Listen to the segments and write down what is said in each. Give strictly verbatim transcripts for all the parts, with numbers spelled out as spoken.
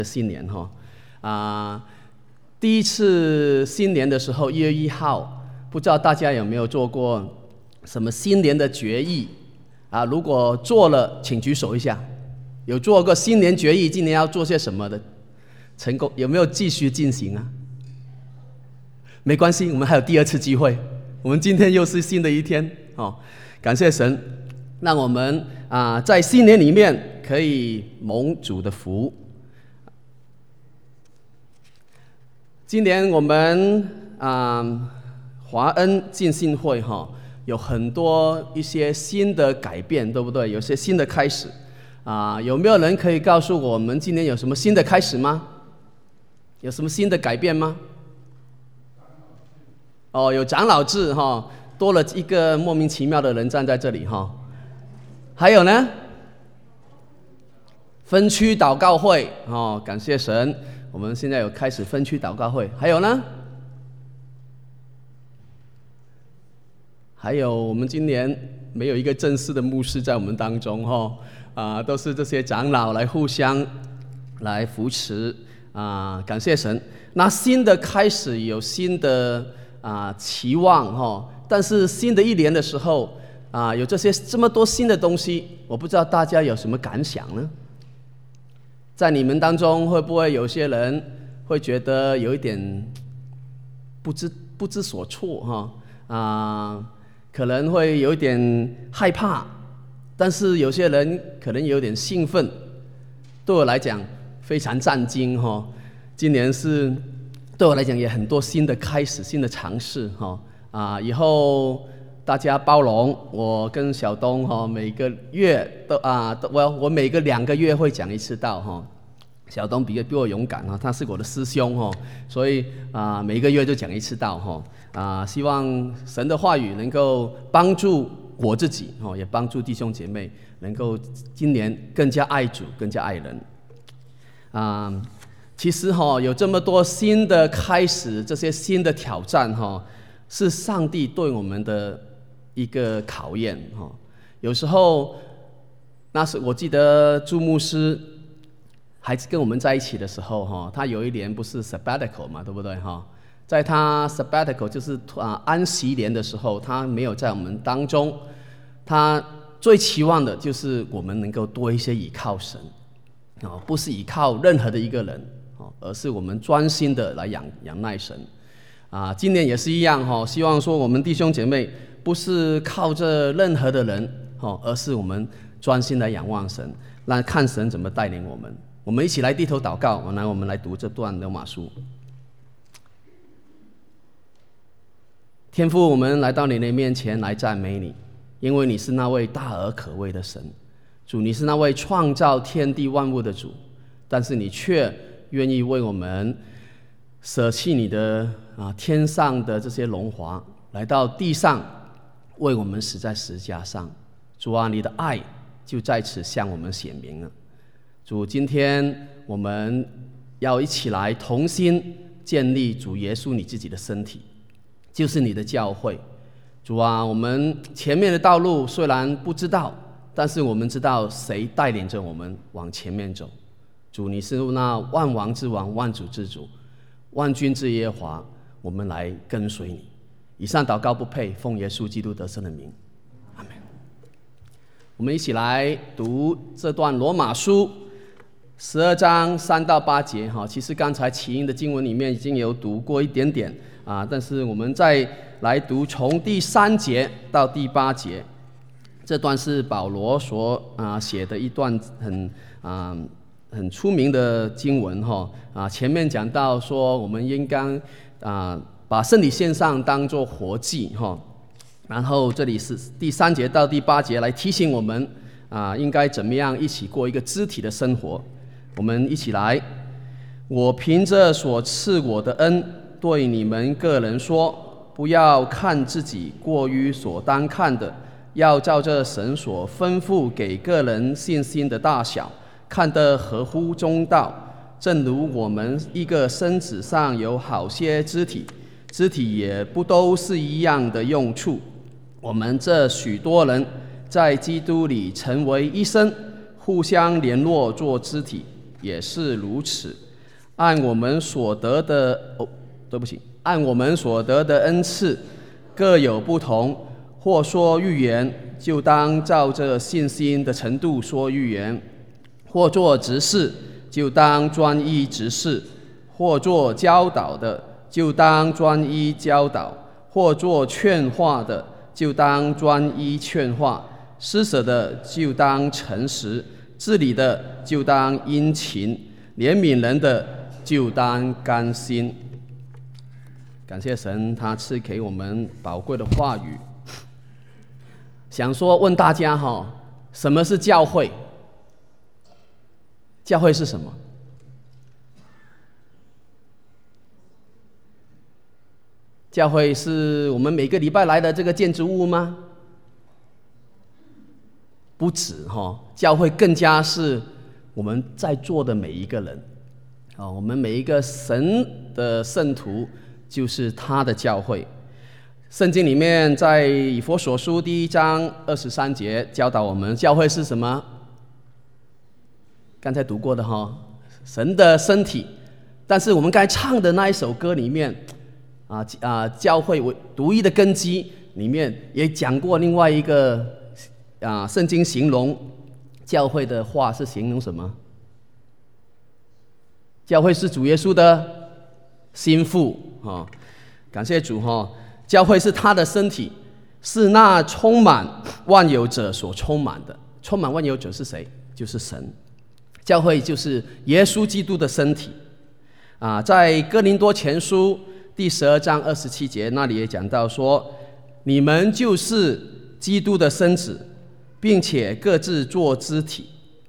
新年哈啊，第一次新年的时候，一月一号，不知道大家有没有做过什么新年的决议啊？如果做了，请举手一下。有做过新年决议，今年要做些什么的？成功有没有继续进行啊？没关系，我们还有第二次机会。我们今天又是新的一天哦，感谢神，让我们啊在新年里面可以蒙主的福。今年我们啊华恩浸信会哈、哦、有很多一些新的改变，对不对？有些新的开始啊，有没有人可以告诉我们今年有什么新的开始吗？有什么新的改变吗？哦，有长老制哈、哦，多了一个莫名其妙的人站在这里哈、哦。还有呢，分区祷告会哦，感谢神，我们现在有开始分区祷告会。还有呢，还有我们今年没有一个正式的牧师在我们当中哈、哦，啊，都是这些长老来互相来扶持啊，感谢神。那新的开始有新的。啊，期望哈、哦，但是新的一年的时候啊，有这些这么多新的东西，我不知道大家有什么感想呢？在你们当中，会不会有些人会觉得有一点不知不知所措哈、哦？啊，可能会有一点害怕，但是有些人可能有点兴奋。对我来讲，非常战惊哈、哦。今年是。对我来讲也很多新的开始、新的尝试哈啊！以后大家包容我跟小东哈，每个月都啊，我我每个两个月会讲一次道哈。小东比比我勇敢哈，他是我的师兄哈，所以啊每个月就讲一次道哈啊！希望神的话语能够帮助我自己哈，也帮助弟兄姐妹能够今年更加爱主、更加爱人啊。其实哈、哦，有这么多新的开始，这些新的挑战哈、哦，是上帝对我们的一个考验哈、哦。有时候，那是我记得朱牧师还跟我们在一起的时候哈、哦，他有一年不是 sabbatical 嘛，对不对哈？在他 sabbatical 就是啊安息年的时候，他没有在我们当中，他最期望的就是我们能够多一些倚靠神啊、哦，不是倚靠任何的一个人。而是我们专心的来仰仰赖神，啊，今年也是一样哈。希望说我们弟兄姐妹不是靠着任何的人，哈，而是我们专心来仰望神，来看神怎么带领我们。我们一起来低头祷告，来，我们来读这段罗马书。天父，我们来到你的面前来赞美你，因为你是那位大而可畏的神，主，你是那位创造天地万物的主，但是你却愿意为我们舍弃你的啊天上的这些荣华，来到地上为我们死在十字架上。主啊，你的爱就在此向我们显明了。主，今天我们要一起来同心建立主耶稣你自己的身体，就是你的教会。主啊，我们前面的道路虽然不知道，但是我们知道谁带领着我们往前面走。主，你是那万王之王、万主之主、万军之耶和华，我们来跟随你。以上祷告不配，奉耶稣基督得胜的名，阿们。我们一起来读这段罗马书十二章三到八节哈。其实刚才起因的经文里面已经有读过一点点啊，但是我们再来读从第三节到第八节。这段是保罗所啊写的一段很啊。很出名的经文哈啊，前面讲到说我们应该啊把身体献上当作活祭哈，然后这里是第三节到第八节来提醒我们啊应该怎么样一起过一个肢体的生活。我们一起来，我凭着所赐我的恩，对你们个人说，不要看自己过于所当看的，要照着神所吩咐给个人信心的大小。看得合乎中道，正如我们一个身子上有好些肢体，肢体也不都是一样的用处。我们这许多人在基督里成为一身，互相联络做肢体， 也是如此。按我们所得的，哦，对不起，按我们所得的恩赐各有不同，或说预言，就当照着信心的程度说预言；或做执事，就当专一执事；或做教导的，就当专一教导；或做劝化的，就当专一劝化；施舍的就当诚实，治理的就当殷勤，怜悯人的就当甘心。感谢神，他赐给我们宝贵的话语。想说问大家哈，什么是教会？教会是什么？教会是我们每个礼拜来的这个建筑物吗？不止哈，教会更加是我们在座的每一个人啊，我们每一个神的圣徒就是他的教会。圣经里面在以弗所书第一章二十三节教导我们，教会是什么？刚才读过的哈，神的身体。但是我们刚才唱的那一首歌里面啊啊，教会独一的根基里面也讲过另外一个啊，圣经形容教会的话是形容什么？教会是主耶稣的心腹啊，感谢主哈！教会是他的身体，是那充满万有者所充满的。充满万有者是谁？就是神。教会就是耶稣基督的身体啊，在哥林多前书第十二章二十七节那里也讲到说，你们就是基督的身子，并且各自做肢体。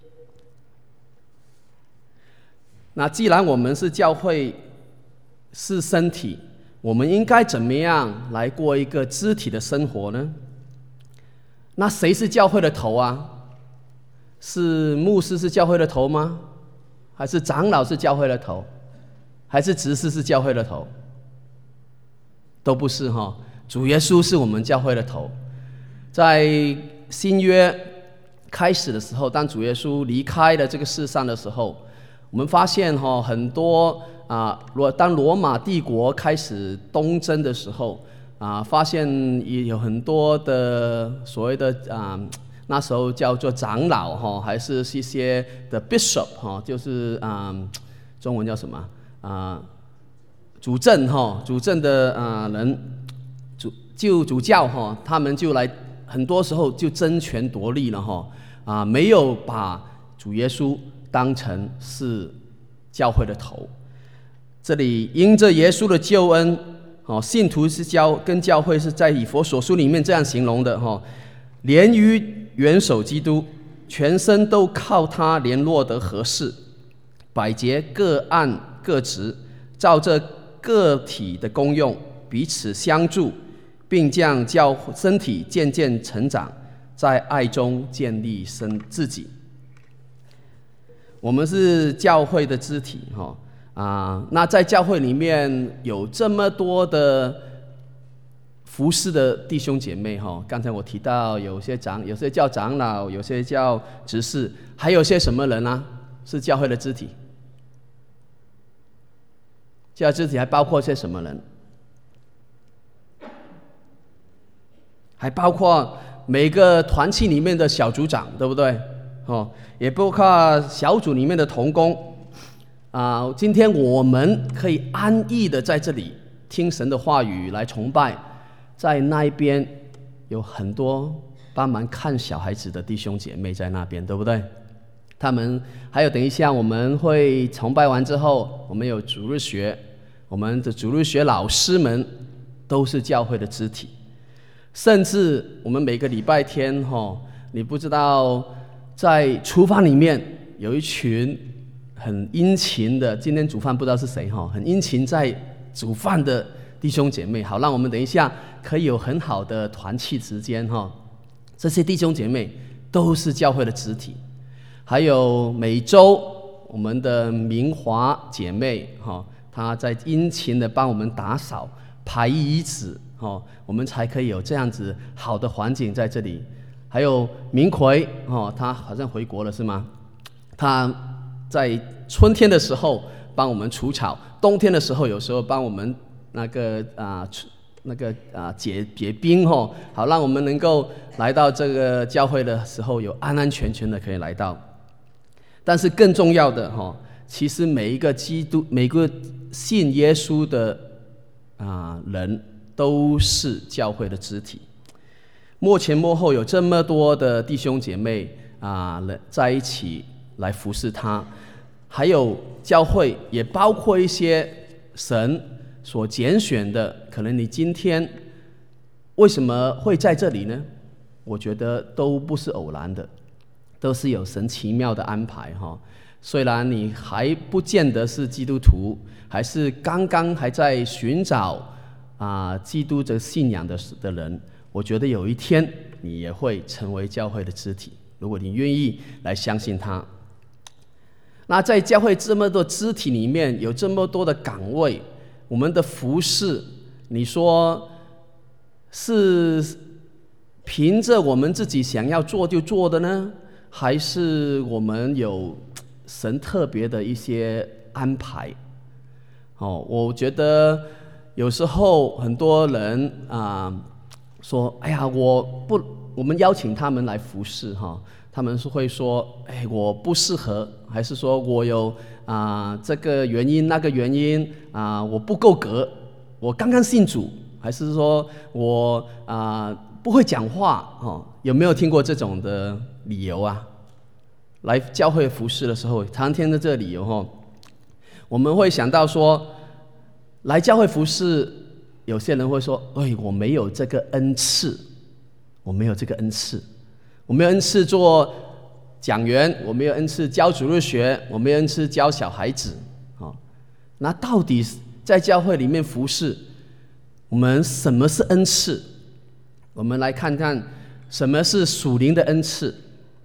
那既然我们是教会，是身体，我们应该怎么样来过一个肢体的生活呢？那谁是教会的头啊？是牧师是教会的头吗？还是长老是教会的头？还是执事是教会的头？都不是哈，主耶稣是我们教会的头。在新约开始的时候，当主耶稣离开了这个世上的时候，我们发现哈，很多啊，当罗马帝国开始东征的时候啊，发现也有很多的所谓的啊，那时候叫做长老哈，还是一些的 bishop 哈，就是啊，中文叫什么啊？主政哈，主政的啊人，主就主教哈，他们就来，很多时候就争权夺利了哈啊，没有把主耶稣当成是教会的头。这里因着耶稣的救恩，哦，信徒是教跟教会是在以弗所书里面这样形容的哈，连于元首基督，全身都靠他联络得合适，百节各按各职，照着个体的功用彼此相助，并将教身体渐渐成长，在爱中建立身自己。我们是教会的肢体哈啊，那在教会里面有这么多的服侍的弟兄姐妹哈，刚才我提到有些长，有些叫长老，有些叫执事，还有些什么人啊？是教会的肢体。教会肢体还包括些什么人？还包括每个团契里面的小组长，对不对？哦，也包括小组里面的同工啊。今天我们可以安逸的在这里听神的话语来崇拜，在那一边有很多帮忙看小孩子的弟兄姐妹在那边，对不对？他们还有等一下我们会崇拜完之后，我们有主日学，我们的主日学老师们都是教会的肢体。甚至我们每个礼拜天哈，你不知道在厨房里面有一群很殷勤的，今天煮饭不知道是谁哈，很殷勤在煮饭的弟兄姐妹，好让我们等一下可以有很好的团契之间哈。这些弟兄姐妹都是教会的肢体。还有每周我们的明华姐妹哈，她在殷勤的帮我们打扫排椅子哈，我们才可以有这样子好的环境在这里。还有明奎哦，他好像回国了是吗？他在春天的时候帮我们除草，冬天的时候有时候帮我们那个啊那个啊结结冰哦，好让我们能够来到这个教会的时候有安安全全的可以来到。但是更重要的哈，其实每一个基督每个信耶稣的啊人都是教会的肢体。幕前幕后有这么多的弟兄姐妹啊，在一起来服侍他，还有教会也包括一些神所拣选的。可能你今天为什么会在这里呢？我觉得都不是偶然的，都是有神奇妙的安排哈。虽然你还不见得是基督徒，还是刚刚还在寻找啊基督的信仰的的人。我觉得有一天你也会成为教会的肢体，如果你愿意来相信他。那在教会这么多肢体里面，有这么多的岗位，我们的服事，你说是凭着我们自己想要做就做的呢，还是我们有神特别的一些安排？哦，我觉得有时候很多人啊。说，哎呀，我不，我们邀请他们来服侍哈，他们是会说，哎，我不适合，还是说我有啊、呃、这个原因那个原因啊、呃，我不够格，我刚刚信主，还是说我啊、呃、不会讲话哦？有没有听过这种的理由啊？来教会服侍的时候，常常听到这个理由哈，我们会想到说，来教会服侍。有些人会说：“哎，我没有这个恩赐，我没有这个恩赐，我没有恩赐做讲员，我没有恩赐教主日学，我没有恩赐教小孩子。”哦，那到底在教会里面服侍，我们什么是恩赐？我们来看看什么是属灵的恩赐。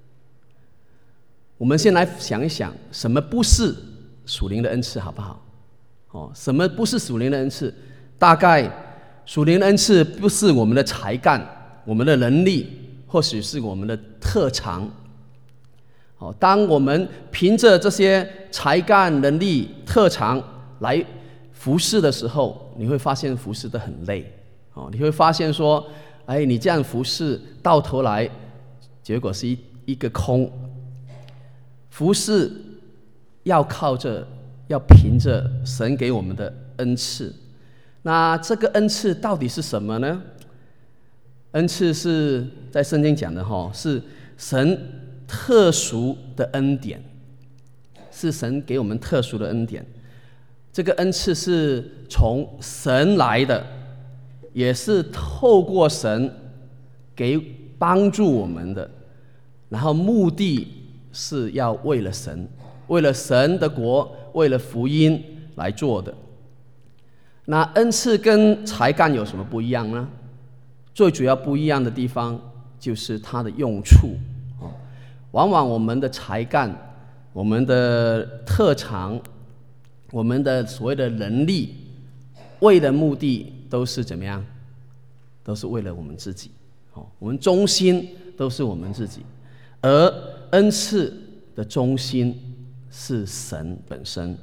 我们先来想一想，什么不是属灵的恩赐，好不好？哦，什么不是属灵的恩赐？大概属灵的恩赐不是我们的才干、我们的能力，或许是我们的特长。哦，当我们凭着这些才干、能力、特长来服侍的时候，你会发现服侍得很累。哦，你会发现说，哎，你这样服侍到头来，结果是一一个空。服侍要靠着，要凭着神给我们的恩赐。那这个恩赐到底是什么呢？恩赐是在圣经讲的哈，是神特殊的恩典，是神给我们特殊的恩典。这个恩赐是从神来的，也是透过神给帮助我们的，然后目的是要为了神，为了神的国，为了福音来做的。那恩赐跟才干有什么不一样呢？最主要不一样的地方就是它的用处。往往我们的才干、我们的特长、我们的所谓的能力，为的目的都是怎么样？都是为了我们自己。我们中心都是我们自己，而恩赐的中心是神本身。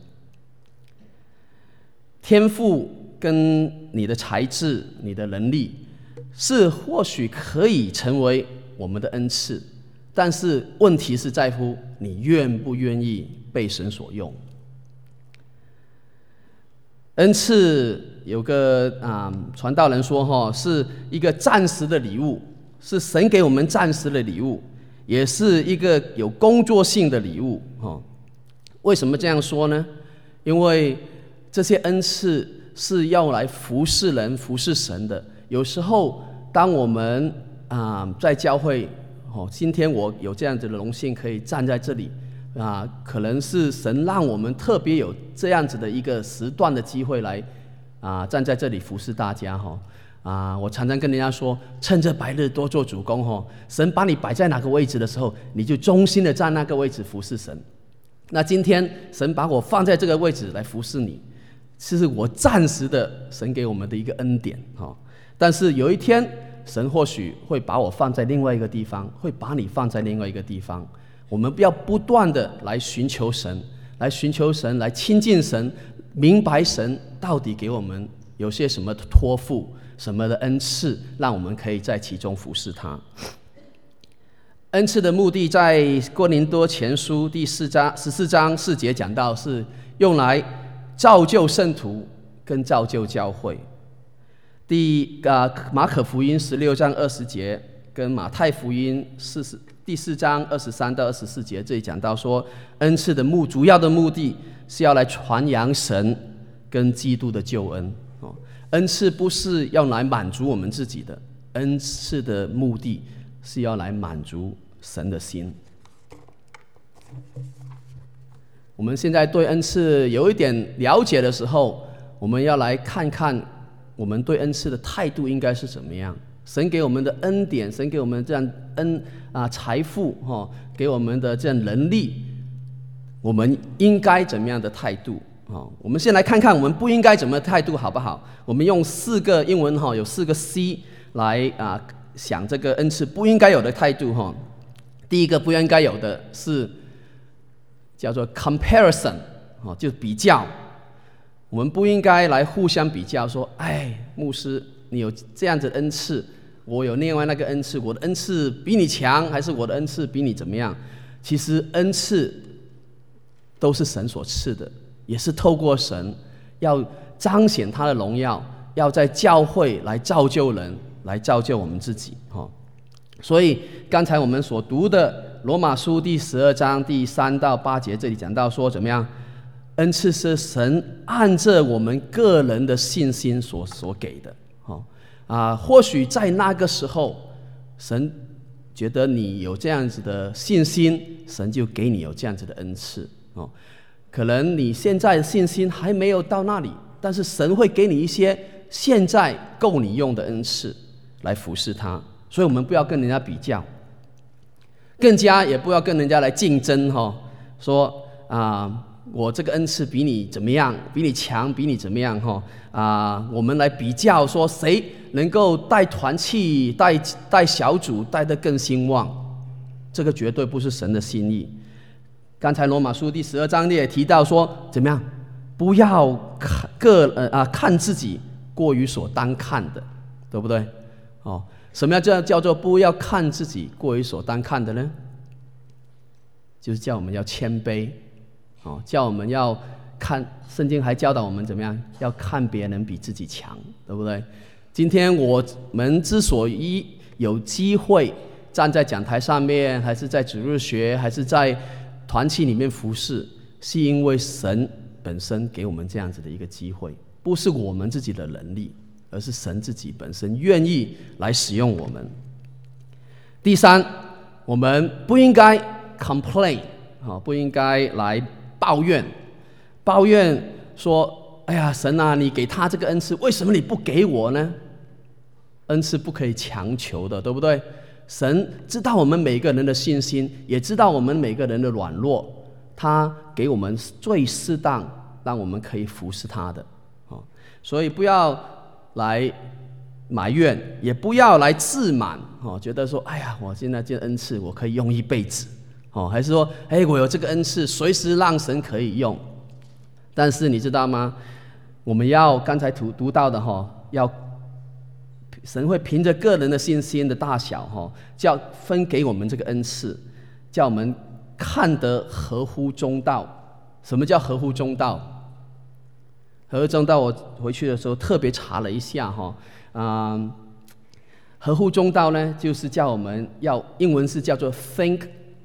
天赋跟你的才智、你的能力，是或许可以成为我们的恩赐，但是问题是在乎你愿不愿意被神所用。恩赐有个啊、呃、传道人说哈，是一个暂时的礼物，是神给我们暂时的礼物，也是一个有工作性的礼物哈。为什么这样说呢？因为这些恩赐是要来服侍人、服侍神的。有时候，当我们啊、呃、在教会，哦，今天我有这样子的荣幸可以站在这里，啊、呃，可能是神让我们特别有这样子的一个时段的机会来啊、呃、站在这里服侍大家哈。啊、呃，我常常跟人家说，趁着白日多做主工哈。神把你摆在哪个位置的时候，你就忠心的站那个位置服侍神。那今天神把我放在这个位置来服侍你，这是我暂时的神给我们的一个恩典哈。但是有一天，神或许会把我放在另外一个地方，会把你放在另外一个地方。我们不要不断的来寻求神， 来寻求神，来亲近神，明白神到底给我们有些什么托付，什么的恩赐，让我们可以在其中服侍他。恩赐的目的在哥林多前书第四章十四章四节讲到，是用来造就圣徒跟造就教会。第啊马可福音十六章二十节跟马太福音四十第四章二十三到二十四节，这里讲到说，恩赐的目主要的目的是要来传扬神跟基督的救恩。哦，恩赐不是要来满足我们自己的，恩赐的目的是要来满足神的心。我们现在对恩赐有一点了解的时候，我们要来看看我们对恩赐的态度应该是怎么样。神给我们的恩典，神给我们这样恩啊财富哈，给我们的这样能力，我们应该怎么样的态度啊？我们先来看看我们不应该怎么态度，好不好？我们用四个英文哈，有四个 C 来啊想这个恩赐不应该有的态度哈。第一个不应该有的是叫做 comparison 啊，就是比较。我们不应该来互相比较，说，哎，牧师，你有这样子的恩赐，我有另外那个恩赐，我的恩赐比你强，还是我的恩赐比你怎么样？其实恩赐都是神所赐的，也是透过神要彰显他的荣耀，要在教会来造就人，来造就我们自己。所以刚才我们所读的罗马书第十二章第三到八节，这里讲到说怎么样？恩赐是神按着我们个人的信心所所给的。哦啊，或许在那个时候，神觉得你有这样子的信心，神就给你有这样子的恩赐。哦，可能你现在的信心还没有到那里，但是神会给你一些现在够你用的恩赐来服侍他。所以我们不要跟人家比较，更加也不要跟人家来竞争。哈，说啊。我这个恩赐比你怎么样？比你强？比你怎么样？哈啊！我们来比较，说谁能够带团契、带带小组带得更兴旺？这个绝对不是神的心意。刚才罗马书第十二章也提到说，怎么样？不要看个呃啊看自己过于所当看的，对不对？哦，什么叫叫做不要看自己过于所当看的呢？就是叫我们要谦卑。哦，叫我们要看，圣经还教导我们怎么样，要看别人比自己强，对不对？今天我们之所以有机会站在讲台上面，还是在主日学，还是在团契里面服侍，是因为神本身给我们这样子的一个机会，不是我们自己的能力，而是神自己本身愿意来使用我们。第三，我们不应该 complain， 不应该来抱怨，抱怨说：“哎呀，神啊，你给他这个恩赐，为什么你不给我呢？”恩赐不可以强求的，对不对？神知道我们每个人的信心，也知道我们每个人的软弱，他给我们最适当，让我们可以服侍他的。所以不要来埋怨，也不要来自满，觉得说：“哎呀，我现在这恩赐，我可以用一辈子。”哦，还是说，哎，我有这个恩赐，随时让神可以用。但是你知道吗？我们要刚才读读到的哈，要神会凭着个人的信心的大小哈，叫分给我们这个恩赐，叫我们看得合乎中道。什么叫合乎中道？合乎中道，我回去的时候特别查了一下哈，啊、嗯，合乎中道呢，就是叫我们要英文是叫做 think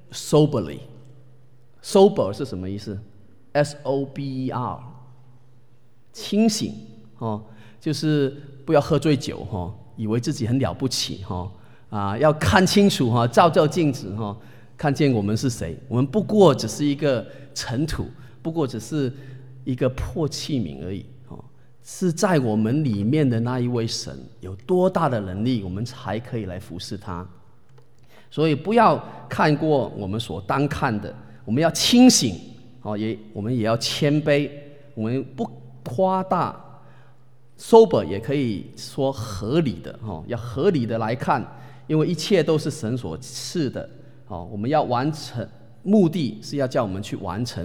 soberly。sober 是什么意思 ？S O B E R， 清醒哦，就是不要喝醉酒哈、哦，以为自己很了不起哈、哦、啊，要看清楚哈、哦，照照镜子哈、哦，看见我们是谁，我们不过只是一个尘土，不过只是一个破器皿而已哦，是在我们里面的那一位神有多大的能力，我们才可以来服侍他。所以不要看过我们所当看的，我们要清醒哦，也我们也要谦卑，我们不夸大 ，sober 也可以说合理的哦，要合理的来看，因为一切都是神所赐的哦，我们要完成，目的是要叫我们去完成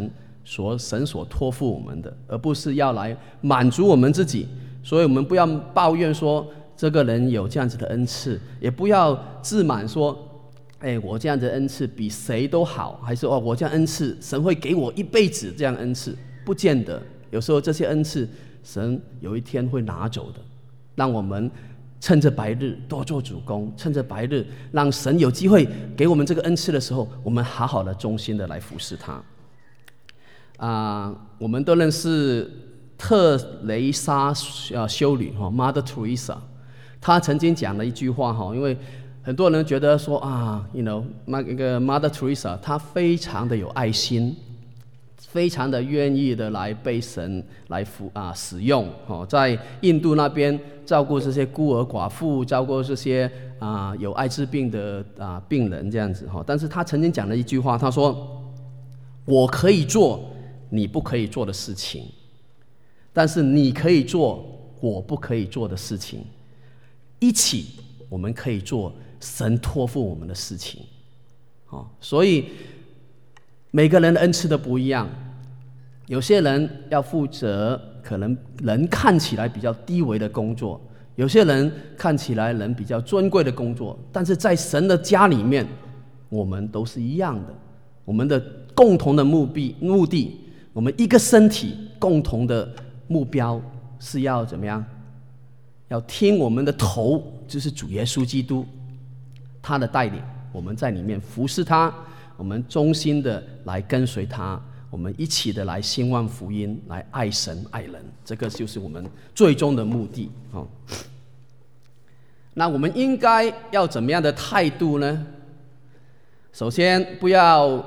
所神所托付我们的，而不是要来满足我们自己。所以我们不要抱怨说这个人有这样子的恩赐，也不要自满说，哎，我这样子的恩赐比谁都好，还是哦，我这样恩赐神会给我一辈子这样恩赐，不见得。有时候这些恩赐神有一天会拿走的，让我们趁着白日多做主工，趁着白日让神有机会给我们这个恩赐的时候，我们好好的忠心的来服侍他。啊、呃，我们都认识特蕾莎呃修女哈 ，Mother Teresa， 她曾经讲了一句话哈，因为很多人觉得说啊 ，you know， 那个 Mother Teresa 她非常的有爱心，非常的愿意的来被神来服啊使用哦，在印度那边照顾这些孤儿寡妇，照顾这些啊有艾滋病的啊病人这样子哈。但是她曾经讲了一句话，她说：“我可以做你不可以做的事情，但是你可以做我不可以做的事情，一起我们可以做神托付我们的事情。”哦，所以每个人的恩赐都不一样，有些人要负责可能人看起来比较低微的工作，有些人看起来人比较尊贵的工作，但是在神的家里面，我们都是一样的。我们的共同的目的，目的，我们一个身体共同的目标是要怎么样？要听我们的头，就是主耶稣基督，他的带领，我们在里面服侍他，我们忠心的来跟随他，我们一起的来兴旺福音，来爱神爱人，这个就是我们最终的目的。哦，那我们应该要怎么样的态度呢？首先，不要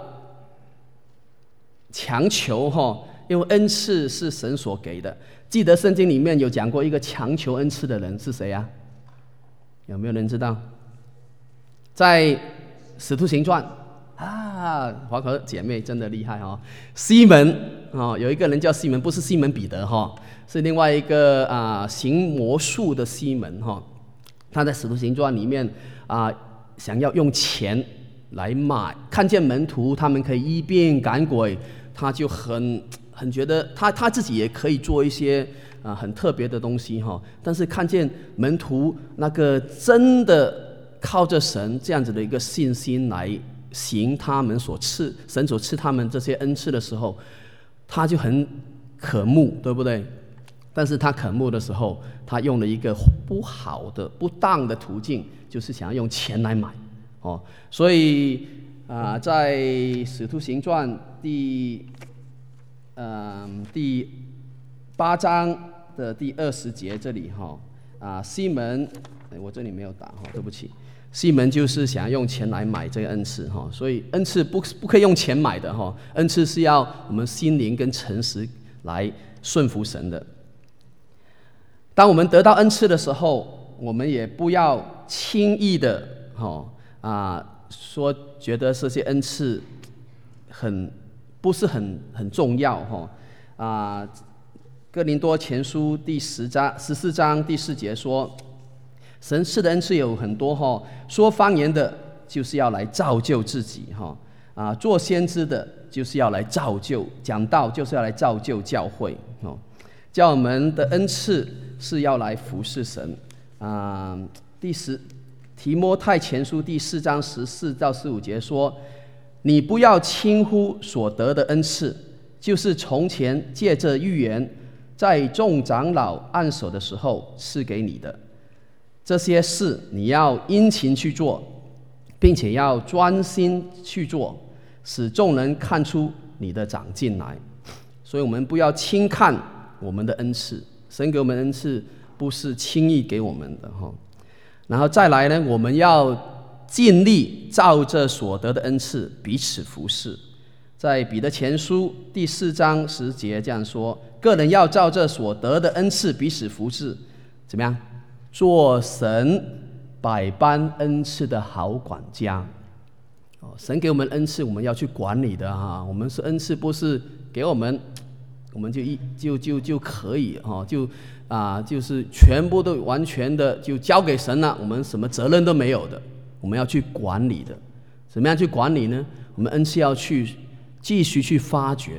强求哈，因为恩赐是神所给的。记得圣经里面有讲过一个强求恩赐的人是谁啊？有没有人知道？在使徒行传啊，华科姐妹真的厉害哈、哦！西门哦，有一个人叫西门，不是西门彼得哈、哦，是另外一个啊行魔术的西门哈、哦。他在使徒行传里面啊，想要用钱来买，看见门徒他们可以医病赶鬼，他就很很觉得他他自己也可以做一些啊很特别的东西哈。但是看见门徒那个真的靠着神这样子的一个信心来行他们所赐神所赐他们这些恩赐的时候，他就很渴慕，对不对？但是他渴慕的时候，他用了一个不好的、不当的途径，就是想要用钱来买。哦，所以啊、呃，在《使徒行传》第呃第八章的第二十节这里哈啊、呃，西门，我这里没有打哈，对不起，西门就是想要用钱来买这个恩赐哈，所以恩赐不不可以用钱买的哈，恩赐是要我们心灵跟诚实来顺服神的。当我们得到恩赐的时候，我们也不要轻易的哈。啊，说觉得这些恩赐很不是很很重要哈啊，哥林多前书第十章十四章第四节说，神赐的恩赐有很多哈，说方言的就是要来造就自己哈啊，做先知的就是要来造就，讲道就是要来造就教会哦，叫我们的恩赐是要来服侍神啊。第十。提摩太前书第四章十四到十五节说：“你不要轻忽所得的恩赐，就是从前借着预言，在众长老按手的时候赐给你的。这些事你要殷勤去做，并且要专心去做，使众人看出你的长进来。”所以我们不要轻看我们的恩赐，神给我们的恩赐不是轻易给我们的哈。然后再来呢，我们要尽力照着所得的恩赐彼此服侍。在彼得前书第四章十节这样说：个人要照着所得的恩赐彼此服侍，怎么样？做神百般恩赐的好管家。哦，神给我们恩赐，我们要去管理的哈。我们是恩赐，不是给我们，我们就一就就就可以哈就。啊，就是全部都完全的就交给神了，我们什么责任都没有的，我们要去管理的。怎么样去管理呢？我们恩赐要去继续去发掘的，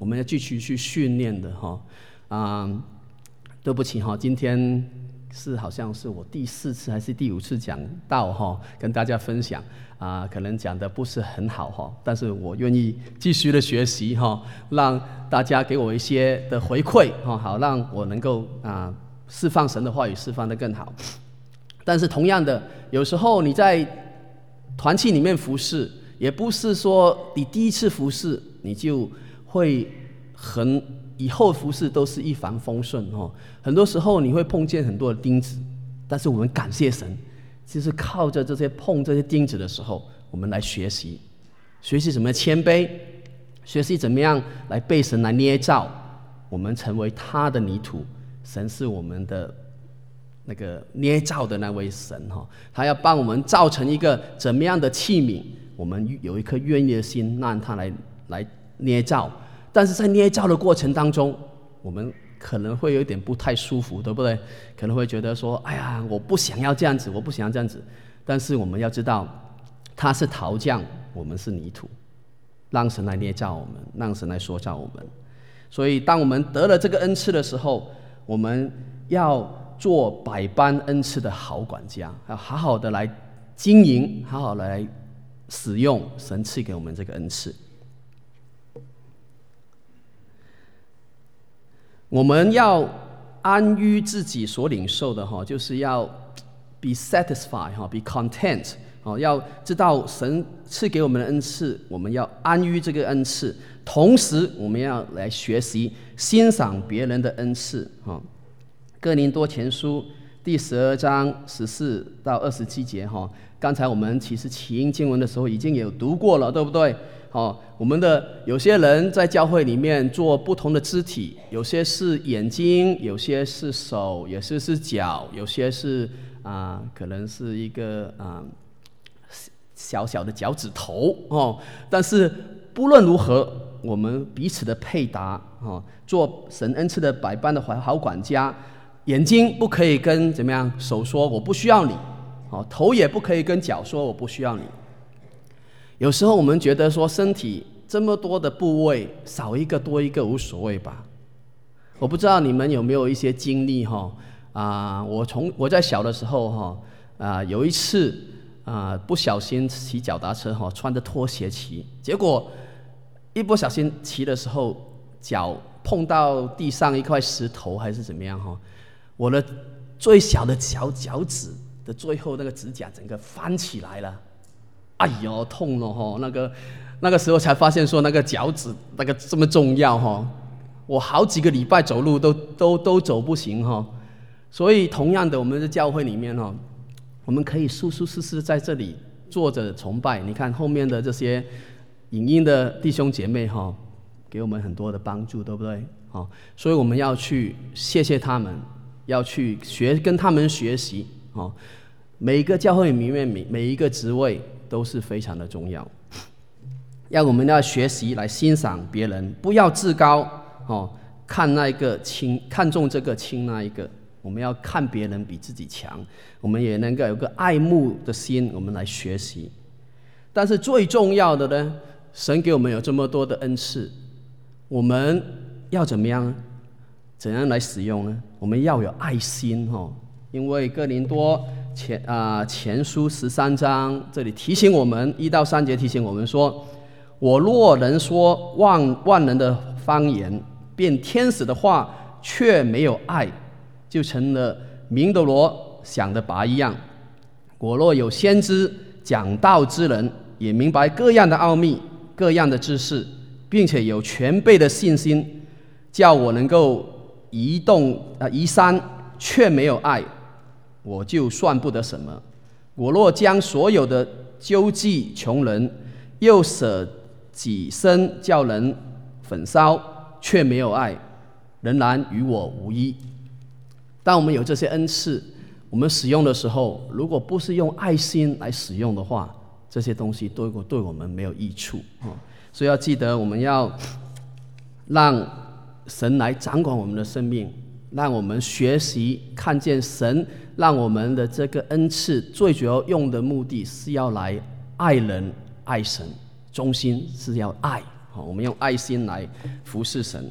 我们要继续去训练的哈。啊、嗯，对不起哈，今天是好像是我第四次还是第五次讲道哈，跟大家分享啊、呃，可能讲的不是很好哈，但是我愿意继续的学习哈，让大家给我一些的回馈哈，好让我能够啊、呃、释放神的话语，释放得更好。但是同样的，有时候你在团契里面服侍，也不是说你第一次服侍你就会很以后服侍都是一帆风顺哦。很多时候你会碰见很多的钉子，但是我们感谢神，就是靠着这些碰这些钉子的时候，我们来学习，学习怎么谦卑，学习怎么样来被神来捏造，我们成为他的泥土，神是我们的那个捏造的那位神哈，他要帮我们造成一个怎么样的器皿，我们有一颗愿意的心，让他来来捏造。但是在捏造的过程当中，我们可能会有一点不太舒服，对不对？可能会觉得说，哎呀，我不想要这样子，我不想要这样子。但是我们要知道，他是陶匠，我们是泥土，让神来捏造我们，让神来塑造我们。所以，当我们得了这个恩赐的时候，我们要做百般恩赐的好管家，要好好的来经营，好好的来使用神赐给我们这个恩赐。我们要安于自己所领受的，就是要 be satisfied, be content， 要知道神赐给我们的恩赐，我们要安于这个恩赐，同时我们要来学习欣赏别人的恩赐。哥林多前书第十二章十四到二十七节，刚才我们其实起因经文的时候已经有读过了，对不对？我们的有些人在教会里面做不同的肢体，有些是眼睛，有些是手，有些是脚，有些是啊、呃，可能是一个啊、呃、小小的脚趾头哦。但是不论如何，我们彼此的配搭哦，做神恩赐的百般的好管家。眼睛不可以跟怎么样手说我不需要你，哦，头也不可以跟脚说我不需要你。有时候我们觉得说身体这么多的部位，少一个多一个无所谓吧。我不知道你们有没有一些经历哈啊、呃，我从我在小的时候哈啊、呃、有一次啊、呃、不小心骑脚踏车哈，穿着拖鞋骑，结果一不小心骑的时候脚碰到地上一块石头还是怎么样哈，我的最小的脚脚趾的最后那个指甲整个翻起来了。哎呦，痛了哈！那个那个时候才发现说那个脚趾那个这么重要哈，我好几个礼拜走路都都都走不行哈。所以同样的，我们在教会里面哈，我们可以舒舒适适在这里坐着崇拜。你看后面的这些影音的弟兄姐妹哈，给我们很多的帮助，对不对？好，所以我们要去谢谢他们，要去学跟他们学习。好，每一个教会里面每每一个职位都是非常的重要，要我们要学习来欣赏别人，不要自高哦，看那一个轻，看重这个轻那一个，我们要看别人比自己强，我们也能够有个爱慕的心，我们来学习。但是最重要的呢，神给我们有这么多的恩赐，我们要怎么样？怎样来使用呢？我们要有爱心哦，因为哥林多前啊、呃、前书十三章这里提醒我们一到三节提醒我们说，我若能说万万人的方言，变天使的话，却没有爱，就成了明德罗想的拔一样。我若有先知讲道之人，也明白各样的奥秘，各样的知识，并且有全备的信心，叫我能够移动啊移山，却没有爱，我就算不得什么。我若将所有的救济穷人，又舍己身叫人焚烧，却没有爱，仍然与我无益。当我们有这些恩赐，我们使用的时候，如果不是用爱心来使用的话，这些东西对我对我们没有益处。所以要记得，我们要让神来掌管我们的生命，让我们学习看见神让我们的这个恩赐最主要用的目的是要来爱人爱神，中心是要爱我们用爱心来服侍神。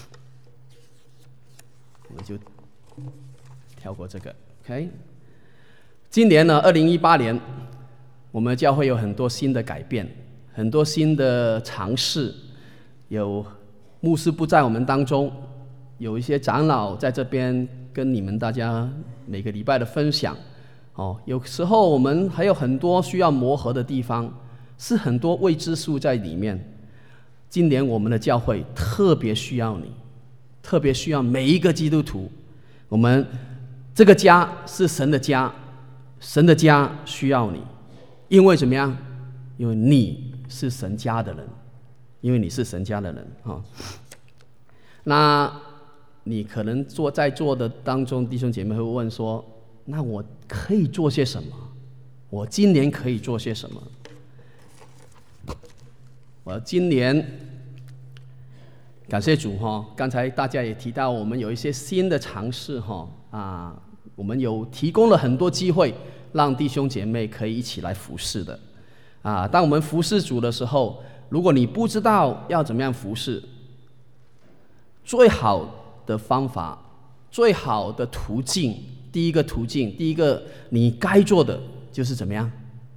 我们就跳过这个 ，OK。今年呢，二零一八年，我们教会有很多新的改变，很多新的尝试。有牧师不在我们当中，有一些长老在这边跟你们大家每个礼拜的分享。哦，有时候我们还有很多需要磨合的地方，是很多未知数在里面。今年我们的教会特别需要你，特别需要每一个基督徒。我们这个家是神的家，神的家需要你，因为怎么样？因为你是神家的人，因为你是神家的人啊、哦。那你可能坐在座的当中，弟兄姐妹会问说：那我可以做些什么？我今年可以做些什么？我今年感谢主哈，刚才大家也提到，我们有一些新的尝试哈啊，我们有提供了很多机会，让弟兄姐妹可以一起来服侍的啊。当我们服侍主的时候，如果你不知道要怎么样服侍，最好的方法、最好的途径，第一个途径，第一个你该做的就是怎么样？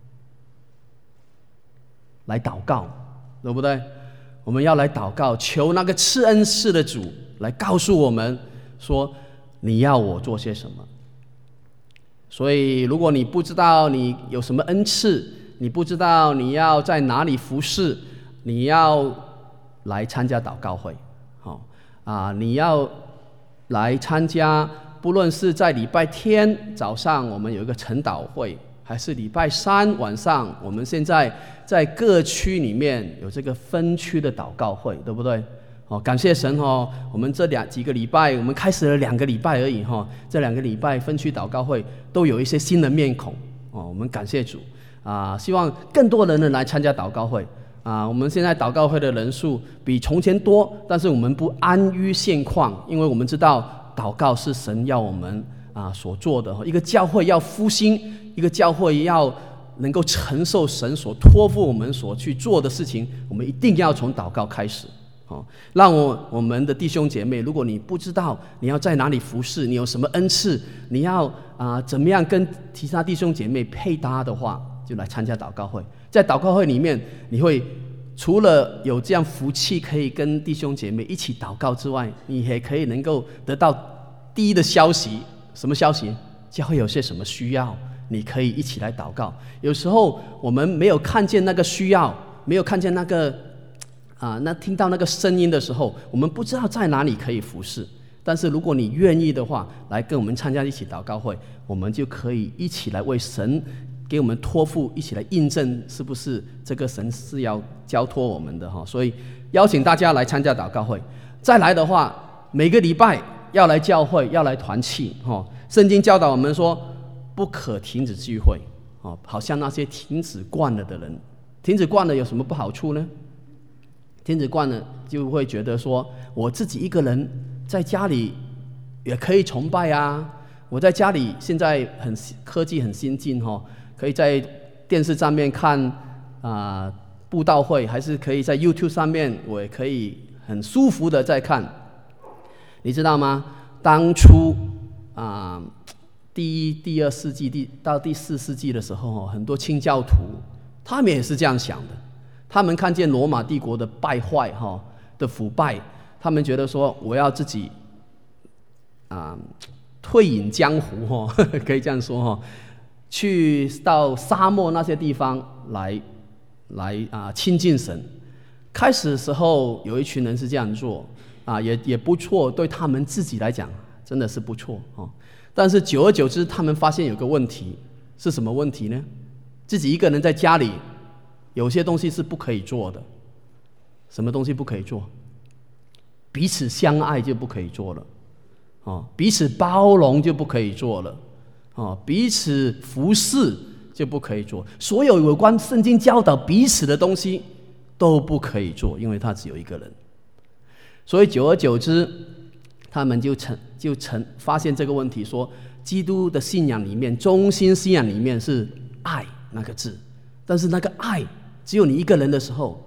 来祷告，对不对？我们要来祷告，求那个赐恩赐的主来告诉我们说，你要我做些什么。所以如果你不知道你有什么恩赐，你不知道你要在哪里服侍，你要来参加祷告会，好啊，你要来参加，不论是在礼拜天早上我们有一个晨祷会，还是礼拜三晚上，我们现在在各区里面有这个分区的祷告会，对不对？哦，感谢神哦，我们这两几个礼拜，我们开始了两个礼拜而已哈、哦，这两个礼拜分区祷告会都有一些新的面孔哦，我们感谢主啊，希望更多人能来参加祷告会啊。我们现在祷告会的人数比从前多，但是我们不安于现况，因为我们知道祷告是神要我们啊所做的，一个教会要复兴。一个教会要能够承受神所托付我们所去做的事情，我们一定要从祷告开始。哦，让我我们的弟兄姐妹，如果你不知道你要在哪里服侍，你有什么恩赐，你要啊、呃、怎么样跟其他弟兄姐妹配搭的话，就来参加祷告会。在祷告会里面，你会除了有这样福气可以跟弟兄姐妹一起祷告之外，你也可以能够得到第一的消息。什么消息？教会有些什么需要？你可以一起来祷告。有时候我们没有看见那个需要，没有看见那个啊，那听到那个声音的时候，我们不知道在哪里可以服侍。但是如果你愿意的话，来跟我们参加一起祷告会，我们就可以一起来为神给我们托付，一起来印证是不是这个神是要交托我们的哈。所以邀请大家来参加祷告会。再来的话，每个礼拜要来教会，要来团契哈。圣经教导我们说，不可停止聚会，哦，好像那些停止惯了的人，停止惯了有什么不好处呢？停止惯了就会觉得说，我自己一个人在家里也可以崇拜啊，我在家里现在很科技很先进哈、哦，可以在电视上面看啊、呃、布道会，还是可以在 YouTube 上面，我也可以很舒服的在看。你知道吗？当初啊。呃第一、第二世纪、第到第四世纪的时候，很多清教徒，他们也是这样想的。他们看见罗马帝国的败坏、哈的腐败，他们觉得说，我要自己啊、呃、退隐江湖哈，可以这样说哈，去到沙漠那些地方来来啊、呃、亲近神。开始的时候，有一群人是这样做啊，也也不错，对他们自己来讲，真的是不错哦。但是久而久之，他们发现有个问题，是什么问题呢？自己一个人在家里，有些东西是不可以做的。什么东西不可以做？彼此相爱就不可以做了，哦，彼此包容就不可以做了，哦，彼此服侍就不可以做。所有有关圣经教导彼此的东西都不可以做，因为他只有一个人。所以久而久之，他们就成就成发现这个问题，说基督的信仰里面，中心信仰里面是爱那个字，但是那个爱只有你一个人的时候，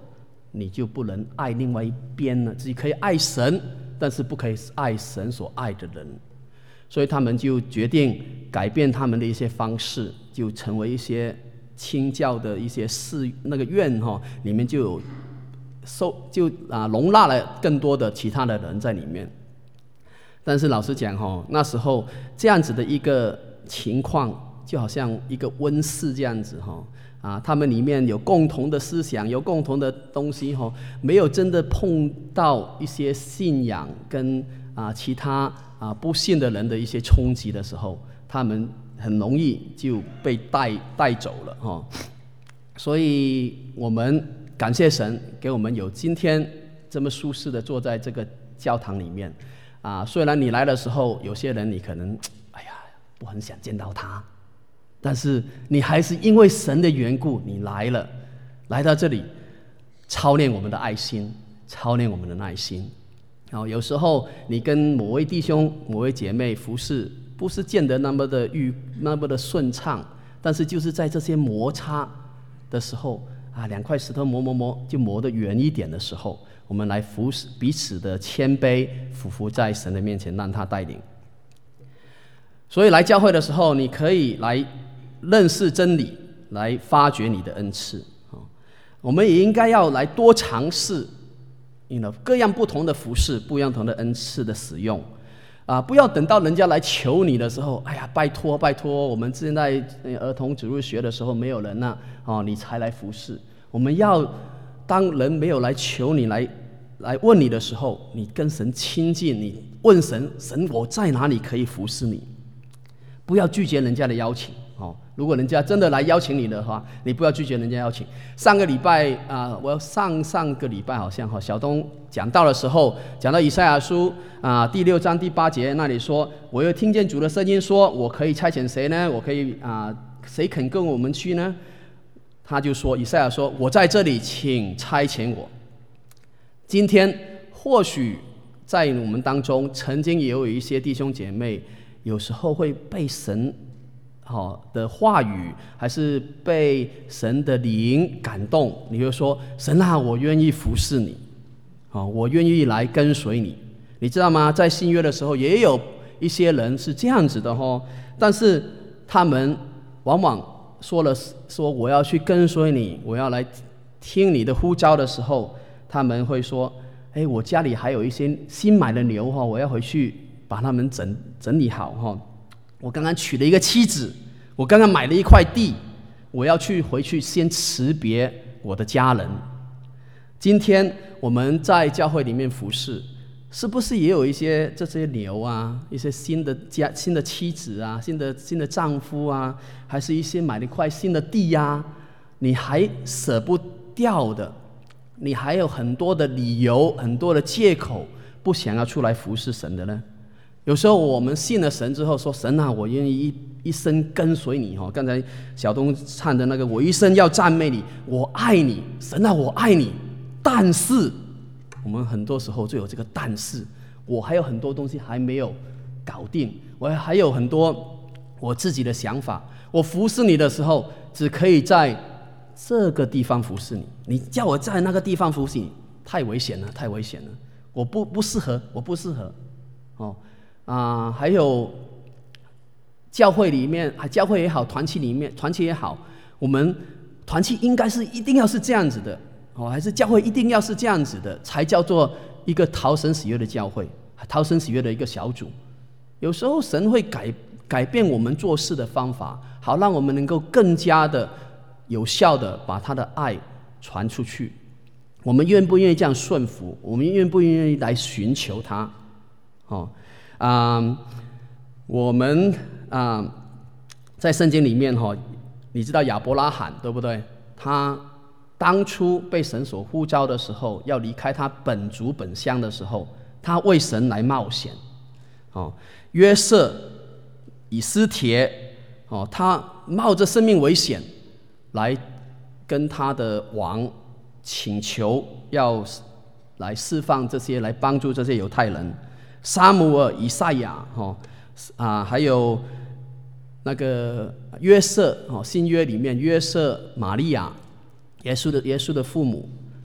你就不能爱另外一边了。自己可以爱神，但是不可以爱神所爱的人。所以他们就决定改变他们的一些方式，就成为一些清教的一些寺那个院哈，里面就有收就啊容纳了更多的其他的人在里面。但是老实讲哈，那时候这样子的一个情况，就好像一个温室这样子哈啊，他们里面有共同的思想，有共同的东西哈，没有真的碰到一些信仰跟啊其他啊不信的人的一些冲击的时候，他们很容易就被带带走了哈。所以我们感谢神给我们有今天这么舒适的坐在这个教堂里面啊。虽然你来的时候，有些人你可能哎呀不很想见到他，但是你还是因为神的缘故，你来了，来到这里，操练我们的爱心，操练我们的耐心。然后有时候你跟某位弟兄、某位姐妹服侍，不是见得那么的愉、那么的顺畅，但是就是在这些摩擦的时候啊，两块石头磨磨磨，就磨得圆一点的时候，我们来服侍彼此的谦卑，俯伏在神的面前，让他带领。所以来教会的时候，你可以来认识真理，来发掘你的恩赐。我们也应该要来多尝试各样不同的服事，不一样不同的恩赐的使用啊！不要等到人家来求你的时候，哎呀，拜托拜托，我们现在儿童主日学的时候没有人呐、啊，哦，你才来服事。我们要当人没有来求你来来问你的时候，你跟神亲近，你问神，神我在哪里可以服侍你？不要拒绝人家的邀请哦。如果人家真的来邀请你的话，你不要拒绝人家邀请。上个礼拜啊、呃，我上上个礼拜好像哈，小东讲到的时候，讲到以赛亚书啊、呃、第六章第八节那里说，我又听见主的声音说，我可以差遣谁呢？我可以啊、呃，谁肯跟我们去呢？他就说，以赛亚说，我在这里，请差遣我。今天或许在我们当中，曾经也有一些弟兄姐妹，有时候会被神好的话语，还是被神的灵感动，你会说：“神啊，我愿意服侍你，好，我愿意来跟随你。”你知道吗？在新约的时候，也有一些人是这样子的哈，但是他们往往说了说我要去跟随你，我要来听你的呼召的时候，他们会说：“哎，我家里还有一些新买的牛哈，我要回去把它们整整理好哈。我刚刚娶了一个妻子，我刚刚买了一块地，我要去回去先辞别我的家人。”今天我们在教会里面服侍，是不是也有一些这些牛啊，一些新的家、新的妻子啊，新的新的丈夫啊，还是一些买了一块新的地啊，你还舍不掉的，你还有很多的理由、很多的借口，不想要出来服侍神的呢？有时候我们信了神之后说：“神啊，我愿意一一生跟随你。”哈，刚才小东唱的那个“我一生要赞美你，我爱你，神啊，我爱你。”但是我们很多时候就有这个但是，我还有很多东西还没有搞定，我还有很多我自己的想法。我服侍你的时候，只可以在这个地方服侍你，你叫我在那个地方服侍你，太危险了，太危险了，我不不适合，我不适合。哦。啊、呃，还有教会里面，教会也好，团契里面，团契也好，我们团契应该是一定要是这样子的哦，还是教会一定要是这样子的，才叫做一个讨神喜悦的教会，讨神喜悦的一个小组。有时候神会改改变我们做事的方法，好让我们能够更加的有效的把他的爱传出去。我们愿不愿意这样顺服？我们愿不愿意来寻求他？哦。啊、嗯，我们啊、嗯，在圣经里面哈、哦，你知道亚伯拉罕对不对？他当初被神所呼召的时候，要离开他本族本乡的时候，他为神来冒险。哦，约瑟、以斯帖，哦，他冒着生命危险来跟他的王请求，要来释放这些，来帮助这些犹太人。撒母耳、以赛亚，哦啊，还有那个约瑟，哦，新约里面约瑟、玛利亚，耶稣的耶稣的父母，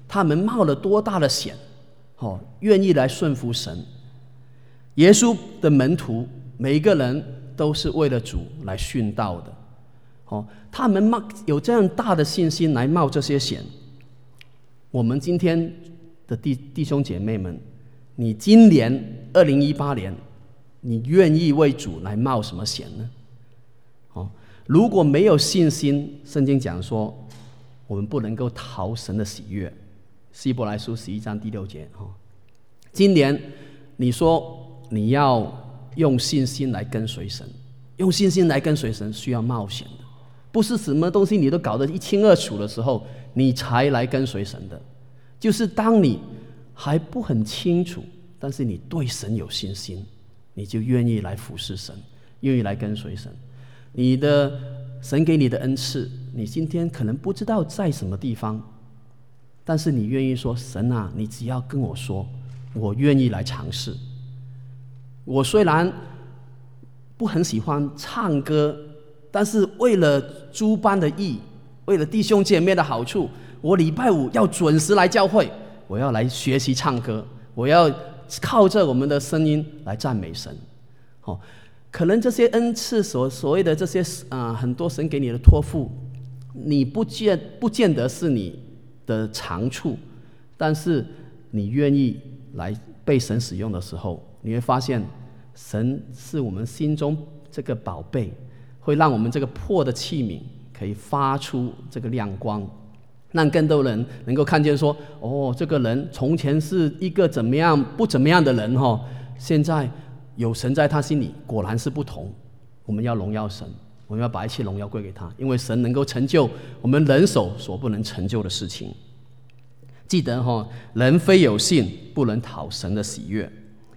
他们冒了多大的险，哦，愿意来顺服神。耶稣的门徒每一个人都是为了主来殉道的，哦，他们冒有这样大的信心来冒这些险。我们今天的弟弟兄姐妹们，你今年二零一八年，你愿意为主来冒什么险呢？哦，如果没有信心，圣经讲说，我们不能够讨神的喜悦。希伯来书十一章第六节，哦，今年你说你要用信心来跟随神，用信心来跟随神需要冒险的，不是什么东西你都搞得一清二楚的时候，你才来跟随神的。就是当你还不很清楚，但是你对神有信心，你就愿意来服侍神，愿意来跟随神。你的神给你的恩赐，你今天可能不知道在什么地方，但是你愿意说，神啊，你只要跟我说，我愿意来尝试。我虽然不很喜欢唱歌，但是为了诸般的义，为了弟兄姐妹的好处，我礼拜五要准时来教会，我要来学习唱歌，我要靠着我们的声音来赞美神。哦，可能这些恩赐所所谓的这些啊、呃，很多神给你的托付，你不见不见得是你的长处，但是你愿意来被神使用的时候，你会发现神是我们心中这个宝贝，会让我们这个破的器皿可以发出这个亮光，让更多人能够看见说，哦，这个人从前是一个怎么样不怎么样的人，哦，现在有神在他心里，果然是不同。我们要荣耀神，我们要把一切荣耀归给他，因为神能够成就我们人手所不能成就的事情。记得，哦，人非有信，不能讨神的喜悦。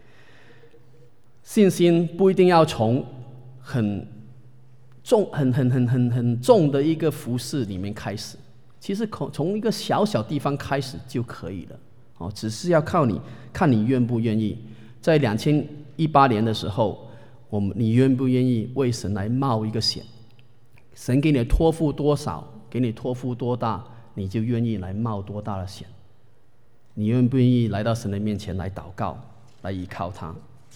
信心不一定要从很重、很很很很很重的一个服事里面开始，其实从一个小小地方开始就可以了。哦，只是要靠你，看你愿不愿意。在两千一八年的时候，我们你愿不愿意为神来冒一个险？神给你托付多少，给你托付多大，你就愿意来冒多大的险。你愿不愿意来到神的面前来祷告，来依靠他？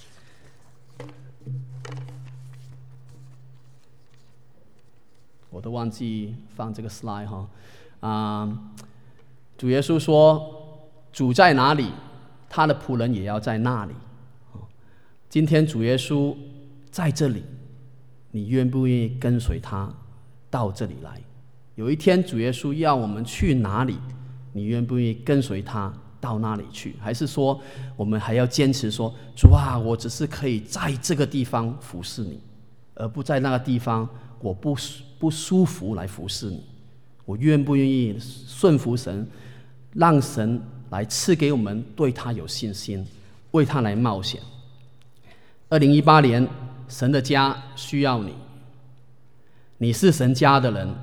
我都忘记放这个 slide 哈，啊，主耶稣说，主在哪里，他的仆人也要在那里。今天主耶稣在这里，你愿不愿意跟随他到这里来？有一天主耶稣要我们去哪里，你愿不愿意跟随他到那里去？还是说我们还要坚持说，主啊，我只是可以在这个地方服侍你，而不在那个地方我不不舒服来服侍你？我愿不愿意顺服神，让神来赐给我们对他有信心，为他来冒险？二零一八年，神的家需要你，你是神家的人，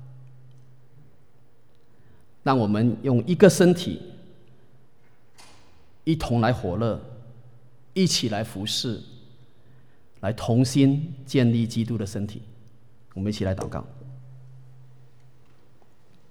让我们用一个身体一同来火热，一起来服侍，来同心建立基督的身体。我们一起来祷告。